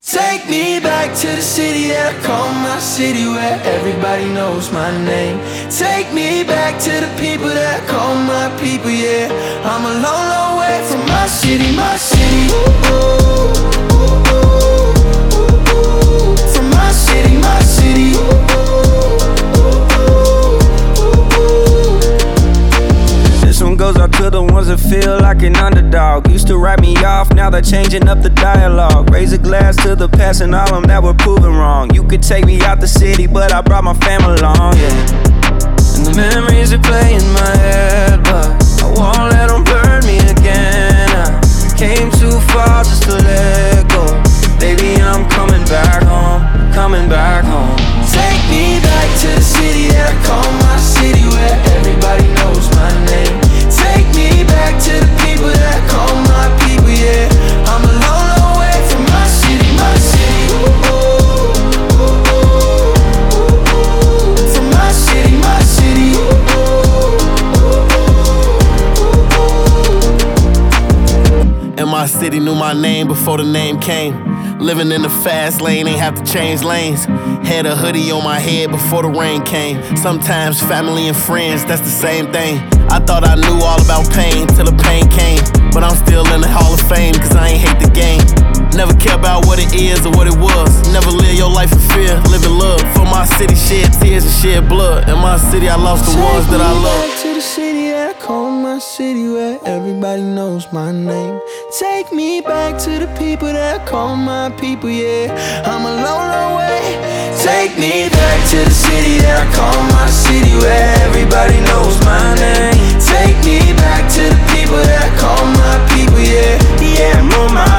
Take me back to the city that I call my city, where everybody knows my name. Take me back to the people that I call my people, yeah. I'm a long, long way from my city, my city. Ooh, ooh, ooh, ooh, ooh. From my city, my city. Ooh, ooh, ooh, ooh. This one goes out to the ones that feel like an underdog. Used to write me off, now they're changing up the dialogue. Raise a glass to the past and all them that were proven wrong. You could take me out the city, but I brought my family along, yeah. And the memories that play in my head, but I won't let them burn me again. I came too far just to let go. Baby, I'm coming back home, coming back home. Take me back to the city that I call my city, where everybody knows my name. Take me back to the people that I call my people, yeah. I'm a long, long way from my city, my city. Ooh, ooh, ooh, ooh, ooh. From my city, my city. Ooh, ooh, ooh, ooh. And my city knew my name before the name came. Living in the fast lane, ain't have to change lanes. Had a hoodie on my head before the rain came. Sometimes family and friends, that's the same thing. I thought I knew all about pain till the pain came. But I'm still in the Hall of Fame, cause I ain't hate the game. Never care about what it is or what it was. Never live your life in fear, live in love. For my city, shed tears and shed blood. In my city, I lost the ones that I love. Take me back to the city that I call my city, where everybody knows my name. Take me back to the people that I call my people, yeah. I'm a long, long way. Take me back to the city that I call my city, where everybody knows my name. Take me back to the people that I call my people, yeah. Yeah, move my